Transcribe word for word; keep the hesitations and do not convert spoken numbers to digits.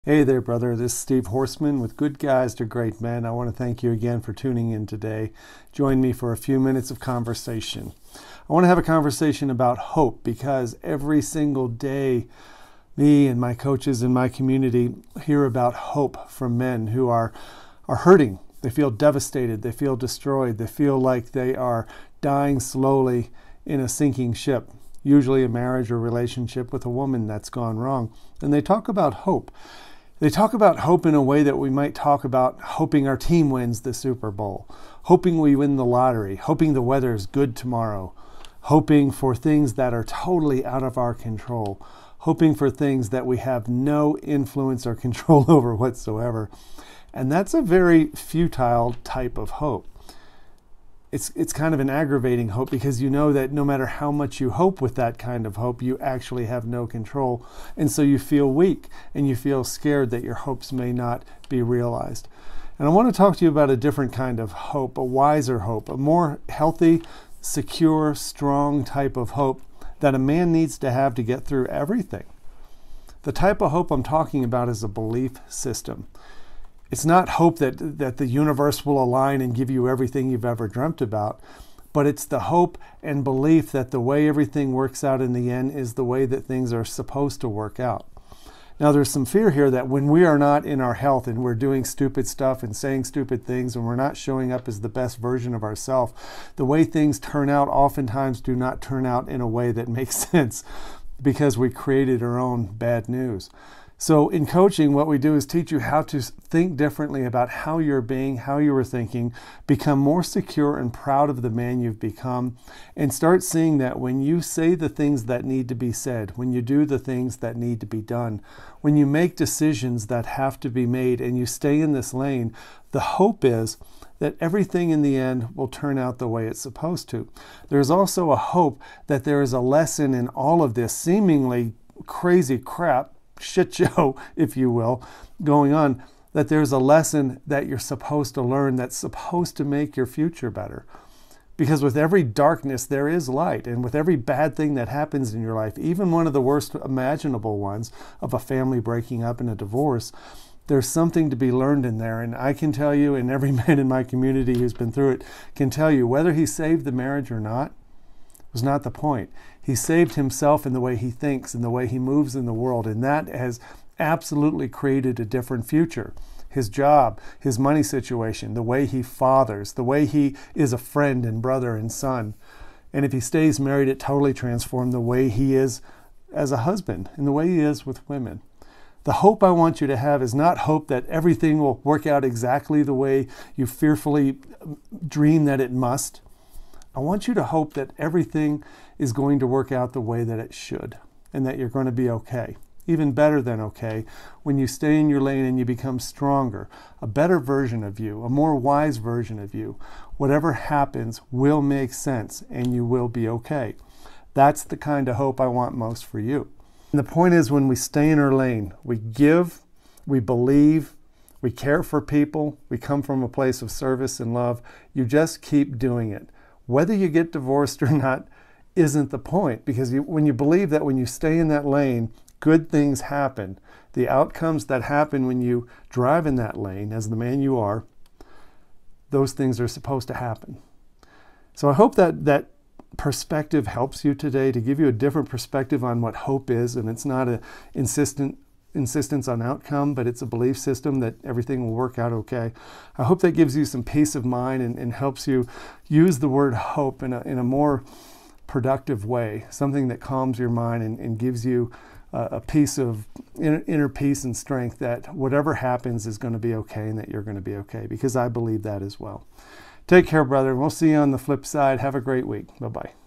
Hey there, brother. This is Steve Horseman with Good Guys to Great Men. I want to thank you again for tuning in today. Join me for a few minutes of conversation. I want to have a conversation about hope because every single day, me and my coaches in my community hear about hope from men who are, are hurting. They feel devastated. They feel destroyed. They feel like they are dying slowly in a sinking ship, usually a marriage or relationship with a woman that's gone wrong. And they talk about hope. They talk about hope in a way that we might talk about hoping our team wins the Super Bowl, hoping we win the lottery, hoping the weather is good tomorrow, hoping for things that are totally out of our control, hoping for things that we have no influence or control over whatsoever. And that's a very futile type of hope. It's, it's kind of an aggravating hope because you know that no matter how much you hope with that kind of hope, you actually have no control. And so you feel weak and you feel scared that your hopes may not be realized. And I want to talk to you about a different kind of hope, a wiser hope, a more healthy, secure, strong type of hope that a man needs to have to get through everything. The type of hope I'm talking about is a belief system. It's not hope that, that the universe will align and give you everything you've ever dreamt about, but it's the hope and belief that the way everything works out in the end is the way that things are supposed to work out. Now, there's some fear here that when we are not in our health and we're doing stupid stuff and saying stupid things and we're not showing up as the best version of ourselves, the way things turn out oftentimes do not turn out in a way that makes sense because we created our own bad news. So in coaching, what we do is teach you how to think differently about how you're being, how you were thinking, become more secure and proud of the man you've become, and start seeing that when you say the things that need to be said, when you do the things that need to be done, when you make decisions that have to be made and you stay in this lane, the hope is that everything in the end will turn out the way it's supposed to. There's also a hope that there is a lesson in all of this seemingly crazy crap, shit show, if you will, going on, that there's a lesson that you're supposed to learn that's supposed to make your future better. Because with every darkness, there is light. And with every bad thing that happens in your life, even one of the worst imaginable ones of a family breaking up and a divorce, there's something to be learned in there. And I can tell you, and every man in my community who's been through it can tell you, whether he saved the marriage or not, was not the point. He saved himself in the way he thinks and the way he moves in the world, and that has absolutely created a different future. His job, his money situation, the way he fathers, the way he is a friend and brother and son. And if he stays married, it totally transformed the way he is as a husband and the way he is with women. The hope I want you to have is not hope that everything will work out exactly the way you fearfully dream that it must. I want you to hope that everything is going to work out the way that it should and that you're going to be okay, even better than okay, when you stay in your lane and you become stronger, a better version of you, a more wise version of you. Whatever happens will make sense and you will be okay. That's the kind of hope I want most for you. And the point is, when we stay in our lane, we give, we believe, we care for people, we come from a place of service and love. You just keep doing it. Whether you get divorced or not isn't the point, because you, when you believe that when you stay in that lane, good things happen. The outcomes that happen when you drive in that lane, as the man you are, those things are supposed to happen. So I hope that that perspective helps you today, to give you a different perspective on what hope is, and it's not an insistent insistence on outcome, but it's a belief system that everything will work out okay. I hope that gives you some peace of mind and, and helps you use the word hope in a, in a more productive way, something that calms your mind and, and gives you uh, a piece of inner, inner peace and strength that whatever happens is going to be okay and that you're going to be okay, because I believe that as well. Take care, brother. We'll see you on the flip side. Have a great week. Bye-bye.